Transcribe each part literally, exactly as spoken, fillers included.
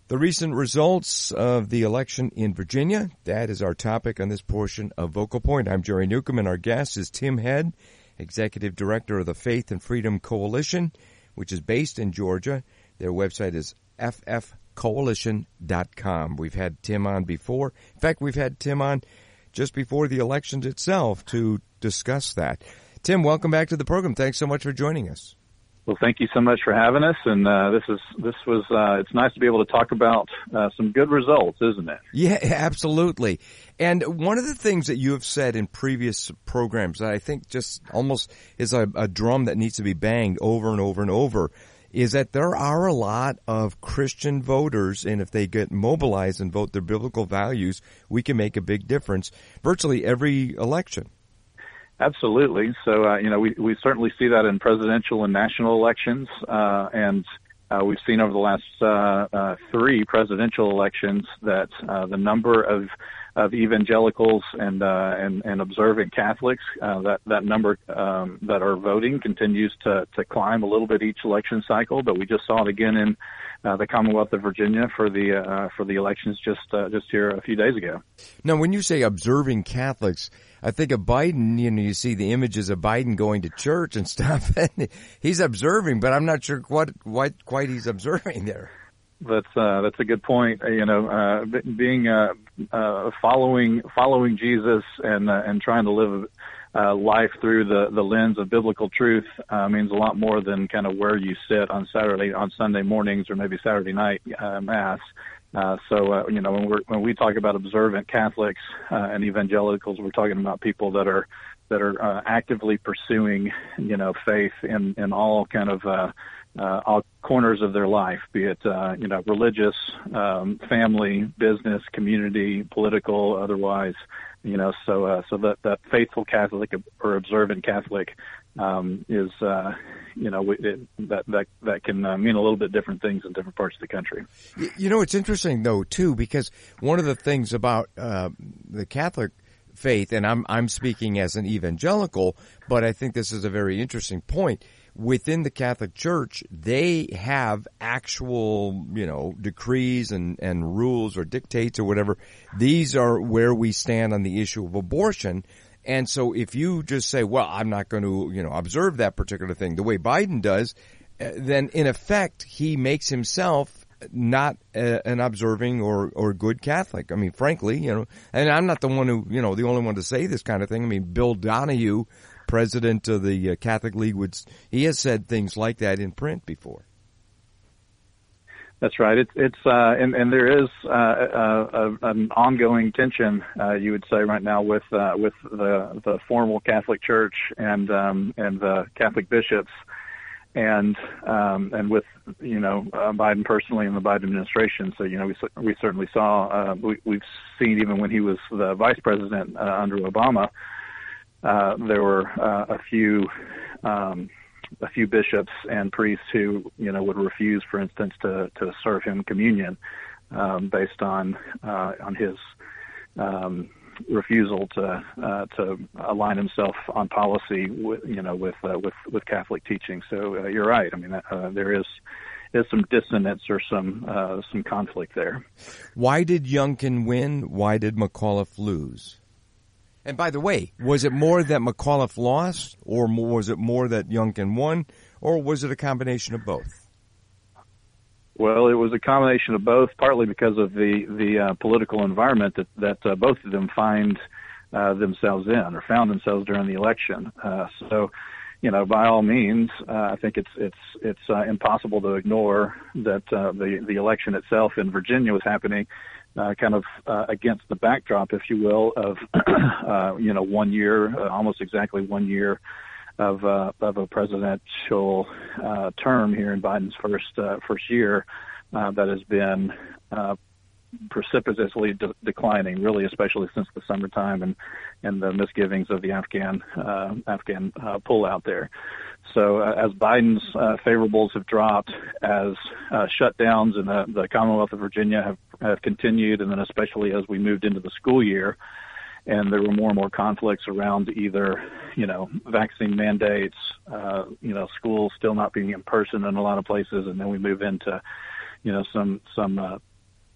The recent results of the election in Virginia, that is our topic on this portion of Vocal Point. I'm Jerry Newcomb, and our guest is Tim Head, Executive Director of the Faith and Freedom Coalition, which is based in Georgia. Their website is f f coalition dot com. We've had Tim on before. In fact, we've had Tim on just before the elections itself to discuss that. Tim, welcome back to the program. Thanks so much for joining us. Well, thank you so much for having us, and uh, this is this was uh, it's nice to be able to talk about uh, some good results, isn't it? Yeah, absolutely. And one of the things that you have said in previous programs that I think just almost is a, a drum that needs to be banged over and over and over is that there are a lot of Christian voters, and if they get mobilized and vote their biblical values, we can make a big difference virtually every election. Absolutely. So, uh, you know, we, we certainly see that in presidential and national elections, uh, and uh, we've seen over the last uh, uh, three presidential elections that uh, the number of of evangelicals and uh, and, and observant Catholics, uh, that that number um, that are voting continues to, to climb a little bit each election cycle. But we just saw it again in uh, the Commonwealth of Virginia for the uh, for the elections just uh, just here a few days ago. Now, when you say observing Catholics, I think of Biden. You know, you see the images of Biden going to church and stuff. And he's observing, but I'm not sure what what quite he's observing there. That's uh, that's a good point. You know, uh, being uh, uh, following following Jesus and uh, and trying to live uh, life through the, the lens of biblical truth uh, means a lot more than kind of where you sit on Saturday, on Sunday mornings, or maybe Saturday night uh, mass. Uh, so uh, you know, when we when we talk about observant Catholics uh, and evangelicals, we're talking about people that are that are uh, actively pursuing, you know, faith in in all kind of uh, uh, all corners of their life, be it uh, you know, religious, um, family, business, community, political, otherwise. You know, so uh, so that that faithful Catholic or observant Catholic um, is, uh, you know, it, that that that can uh, mean a little bit different things in different parts of the country. You know, it's interesting though too, because one of the things about uh, the Catholic faith, and I'm I'm speaking as an evangelical, but I think this is a very interesting point. Within the Catholic Church, they have actual, you know, decrees and, and rules or dictates or whatever. These are where we stand on the issue of abortion. And so if you just say, well, I'm not going to, you know, observe that particular thing the way Biden does, then in effect, he makes himself not a, an observing or, or good Catholic. I mean, frankly, you know, and I'm not the one who, you know, the only one to say this kind of thing. I mean, Bill Donahue, president of the Catholic League, would, he has said things like that in print before. That's right. It's it's uh, and and there is uh, uh, an ongoing tension, uh, you would say, right now with uh, with the the formal Catholic Church and um, and the Catholic bishops, and um, and with you know uh, Biden personally and the Biden administration. So you know we we certainly saw uh, we, we've seen even when he was the vice president uh, under Obama. Uh, there were uh, a few um, a few bishops and priests who, you know, would refuse, for instance, to, to serve him communion um, based on uh, on his um, refusal to uh, to align himself on policy, with, you know, with uh, with with Catholic teaching. So uh, you're right. I mean, uh, there is. There's some dissonance or some uh, some conflict there. Why did Youngkin win? Why did McAuliffe lose? And by the way, was it more that McAuliffe lost, or more, was it more that Youngkin won, or was it a combination of both? Well, it was a combination of both, partly because of the the uh, political environment that that uh, both of them find uh, themselves in or found themselves during the election. Uh, so, you know, by all means, uh, I think it's it's it's uh, impossible to ignore that uh, the the election itself in Virginia was happening. Uh, kind of uh, against the backdrop, if you will, of uh, you know one year, uh, almost exactly one year of uh, of a presidential uh, term here in Biden's first uh, first year uh, that has been uh, precipitously de- declining, really, especially since the summertime and and the misgivings of the Afghan uh, Afghan uh, pullout there. So uh, as Biden's uh, favorables have dropped, as uh, shutdowns in the, the Commonwealth of Virginia have, have continued, and then especially as we moved into the school year, and there were more and more conflicts around either, you know, vaccine mandates, uh, you know, schools still not being in person in a lot of places, and then we move into, you know, some some uh,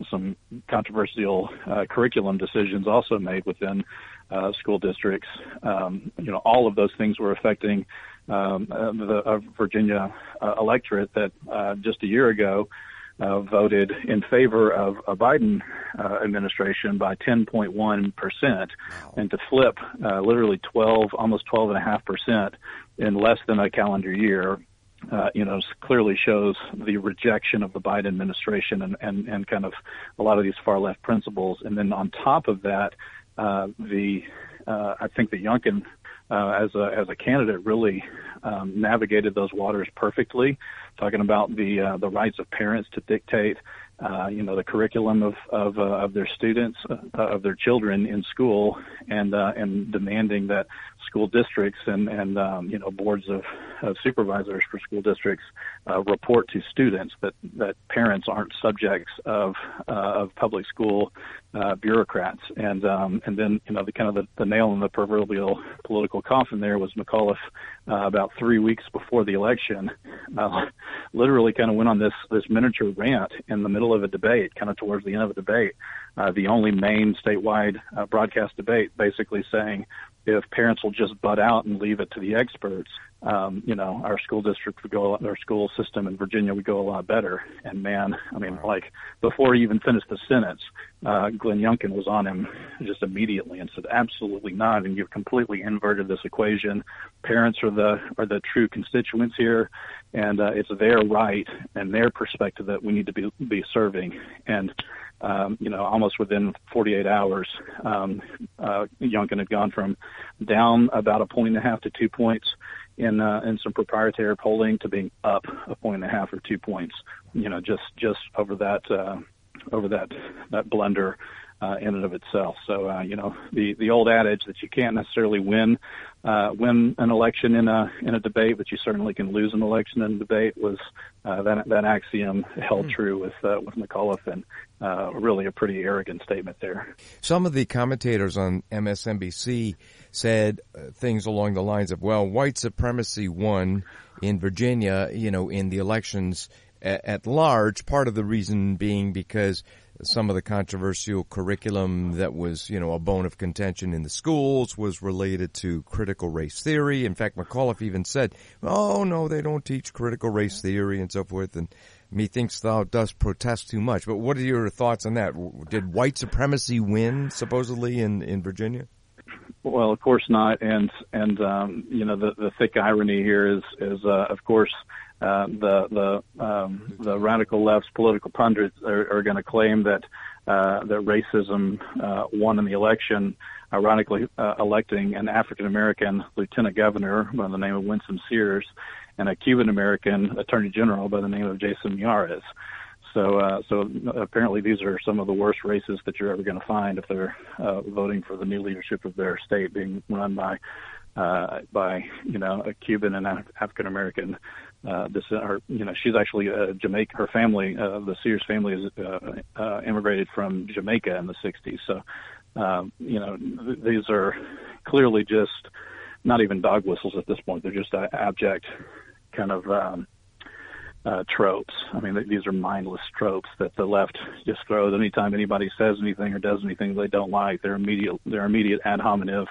some controversial uh, curriculum decisions also made within uh, school districts. Um, you know, all of those things were affecting um, uh, the uh, Virginia uh, electorate that uh, just a year ago uh, voted in favor of a Biden uh, administration by ten point one percent, wow. and to flip uh, literally twelve, almost twelve and a half percent in less than a calendar year. Uh, you know, clearly shows the rejection of the Biden administration and, and, and kind of a lot of these far left principles. And then on top of that, uh, the uh, I think that Youngkin, uh, as a as a candidate, really um, navigated those waters perfectly. Talking about the uh, the rights of parents to dictate, uh, you know, the curriculum of of, uh, of their students, uh, of their children in school, and uh, and demanding that school districts and and um, you know boards of, of supervisors for school districts uh, report to students that that parents aren't subjects of uh, of public school uh, bureaucrats. And um, and then you know the kind of the, the nail in the proverbial political coffin there was McAuliffe uh, about three weeks before the election. Uh, literally kind of went on this this miniature rant in the middle of a debate, kind of towards the end of a debate, uh, the only main statewide uh, broadcast debate, basically saying if parents will just butt out and leave it to the experts, um, you know, our school district would go, our school system in Virginia would go a lot better. And man, I mean, like before he even finished the sentence, uh, Glenn Youngkin was on him just immediately and said, absolutely not. And you've completely inverted this equation. Parents are the, are the true constituents here. And, uh, it's their right and their perspective that we need to be, be serving. And, um, you know, almost within forty-eight hours, um, uh, Youngkin had gone from down about a point and a half to two points in, uh, in some proprietary polling to being up a point and a half or two points, you know, just, just over that, uh, over that, that blunder, uh, in and of itself. So, uh, you know, the, the old adage that you can't necessarily win, uh, win an election in a, in a debate, but you certainly can lose an election in a debate was, uh, that, that axiom held mm. true with, uh, with McAuliffe, and, uh, really a pretty arrogant statement there. Some of the commentators on M S N B C said uh, things along the lines of, well, white supremacy won in Virginia, you know, in the elections at, at large, part of the reason being because some of the controversial curriculum that was, you know, a bone of contention in the schools was related to critical race theory. In fact, McAuliffe even said, oh, no, they don't teach critical race theory and so forth. And methinks thou dost protest too much. But what are your thoughts on that? Did white supremacy win, supposedly, in, in Virginia? Well, of course not. And, and um, you know, the, the thick irony here is, is uh, of course, Uh, the the um, the radical left's political pundits are, are going to claim that uh, that racism uh, won in the election, ironically uh, electing an African American lieutenant governor by the name of Winsome Sears and a Cuban American attorney general by the name of Jason Miyares. So uh, so apparently these are some of the worst races that you're ever going to find if they're uh, voting for the new leadership of their state being run by uh, by you know a Cuban and African American. Uh, this, her, you know, she's actually uh, Jamaica. Her family, uh, the Sears family, is uh, uh, immigrated from Jamaica in the sixties. So, um, you know, th- these are clearly just not even dog whistles at this point. They're just uh, abject kind of um, uh, tropes. I mean, th- these are mindless tropes that the left just throws anytime anybody says anything or does anything they don't like. Their immediate, their immediate ad hominem,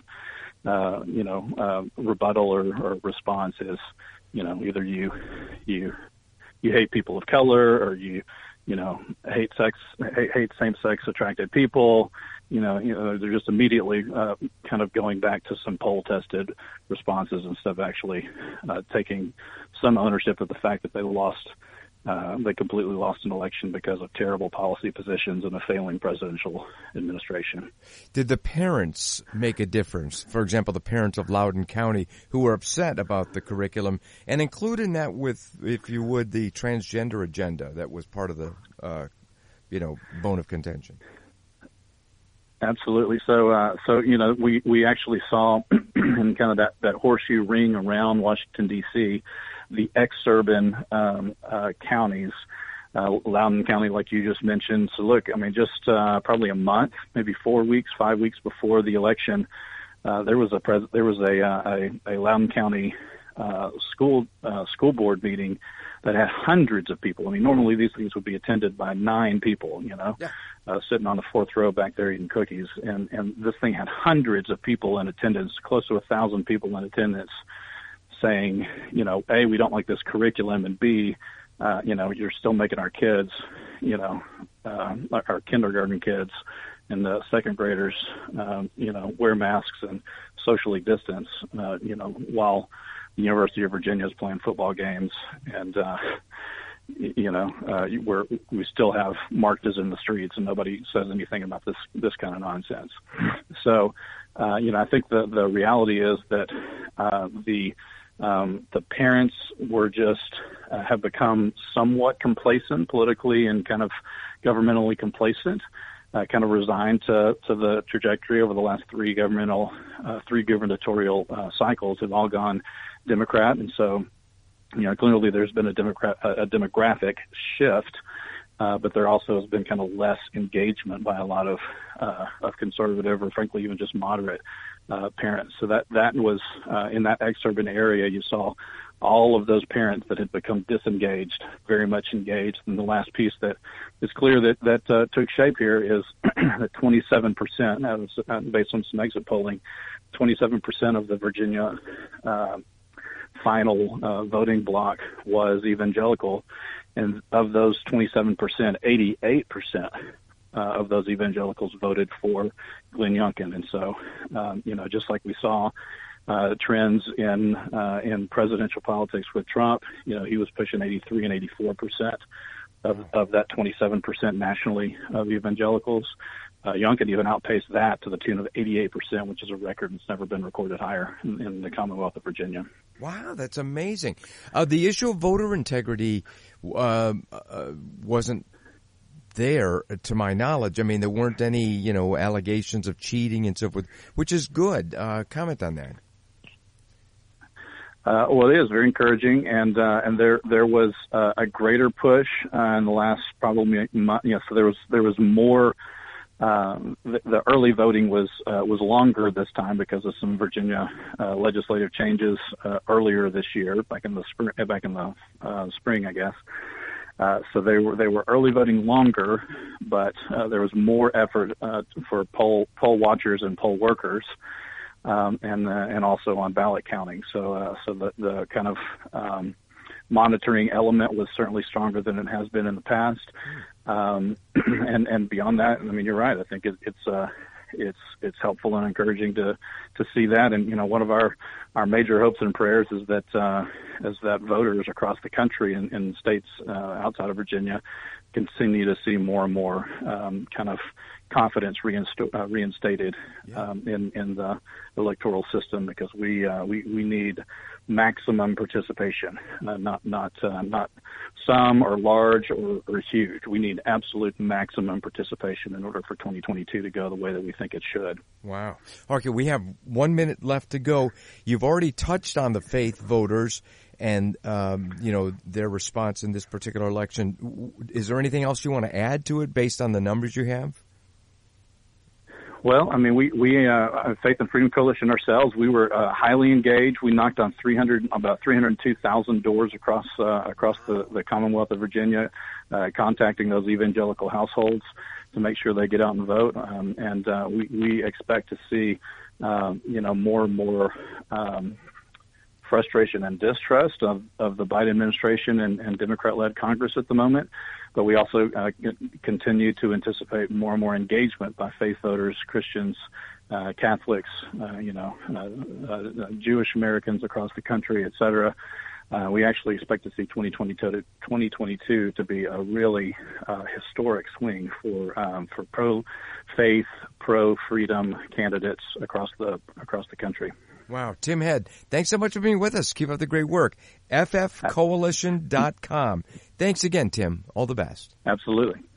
uh, you know, uh, rebuttal or, or response is, you know, either you, you, you hate people of color, or you, you know, hate sex, hate, hate same-sex attracted people. You know, you know, they're just immediately uh, kind of going back to some poll-tested responses instead of actually uh, taking some ownership of the fact that they lost, uh, they completely lost an election because of terrible policy positions and a failing presidential administration. Did the parents make a difference? For example, the parents of Loudoun County who were upset about the curriculum, and include in that with, if you would, the transgender agenda that was part of the, uh, you know, bone of contention. Absolutely. So, uh, so, you know, we, we actually saw in kind of that, that horseshoe ring around Washington, D C, the exurban, um, uh, counties, uh, Loudoun County, like you just mentioned. So look, I mean, just, uh, probably a month, maybe four weeks, five weeks before the election, uh, there was a pres- there was a, uh, a, a Loudoun County, uh, school, uh, school board meeting that had hundreds of people. I mean, normally these things would be attended by nine people, you know, yeah. uh, sitting on the fourth row back there eating cookies. And, and this thing had hundreds of people in attendance, close to a thousand people in attendance, saying, you know, A, we don't like this curriculum, and B, uh, you know, you're still making our kids, you know, uh, our kindergarten kids and the second graders, um, you know, wear masks and socially distance, uh, you know, while the University of Virginia is playing football games. And, uh, you know, uh, we're, we still have marches in the streets, and nobody says anything about this, this kind of nonsense. So, uh, you know, I think the, the reality is that, uh, the, um, the parents were just, uh, have become somewhat complacent politically and kind of governmentally complacent, uh, kind of resigned to, to the trajectory over the last three governmental, uh, three gubernatorial, uh, cycles have all gone Democrat. And so, you know, clearly there's been a Democrat, a demographic shift, uh, but there also has been kind of less engagement by a lot of, uh, of conservative or frankly even just moderate, uh, parents. So that, that was, uh, in that exurban area, you saw all of those parents that had become disengaged, very much engaged. And the last piece that is clear that, that, uh, took shape here is that twenty-seven percent, that was uh, based on some exit polling, twenty-seven percent of the Virginia, uh, final uh, voting bloc was evangelical, and of those twenty-seven percent, eighty-eight percent uh, of those evangelicals voted for Glenn Youngkin. And so, um, you know, just like we saw uh, trends in uh, in presidential politics with Trump, you know, he was pushing eighty-three and eighty-four percent of, of that twenty-seven percent nationally of evangelicals. Uh, Youngkin even outpaced that to the tune of eighty-eight percent, which is a record that's never been recorded higher in, in the Commonwealth of Virginia. Wow, that's amazing. Uh, the issue of voter integrity uh, uh, wasn't there, to my knowledge. I mean, there weren't any, you know, allegations of cheating and so forth, which is good. Uh, comment on that. Uh, well, it is very encouraging, and uh, and there there was uh, a greater push uh, in the last probably month. You know, so there was there was more. Um, the, the early voting was uh, was longer this time because of some Virginia uh, legislative changes uh, earlier this year, back in the spring, back in the uh, spring, I guess. Uh, so they were they were early voting longer, but uh, there was more effort uh, for poll poll watchers and poll workers, um, and uh, and also on ballot counting. So uh, so the the kind of um, monitoring element was certainly stronger than it has been in the past. Um, and, and beyond that, I mean, you're right. I think it, it's, uh, it's, it's helpful and encouraging to, to see that. And, you know, one of our, our major hopes and prayers is that, uh, is that voters across the country and in states, uh, outside of Virginia continue to see more and more, um, kind of confidence reinst- uh, reinstated, yeah. um, in, in the electoral system, because we, uh, we, we need maximum participation, uh, not, not, uh, not some or large or, or huge. We need absolute maximum participation in order for twenty twenty-two to go the way that we think it should. Wow. Okay, we have one minute left to go. You've already touched on the faith voters and, um, you know, their response in this particular election. Is there anything else you want to add to it based on the numbers you have? Well, I mean, we, we, uh, Faith and Freedom Coalition ourselves, we were, uh, highly engaged. We knocked on three hundred, about three hundred two thousand doors across, uh, across the, the Commonwealth of Virginia, uh, contacting those evangelical households to make sure they get out and vote. Um, and, uh, we, we expect to see, um, you know, more and more, um, frustration and distrust of, of the Biden administration and, and Democrat-led Congress at the moment. But we also uh, continue to anticipate more and more engagement by faith voters, Christians, uh, Catholics, uh, you know, uh, uh, Jewish Americans across the country, et cetera. Uh, we actually expect to see twenty twenty-two to be a really uh, historic swing for um, for pro-faith, pro-freedom candidates across the across the country. Wow. Tim Head, thanks so much for being with us. Keep up the great work. F F coalition dot com. Thanks again, Tim. All the best. Absolutely.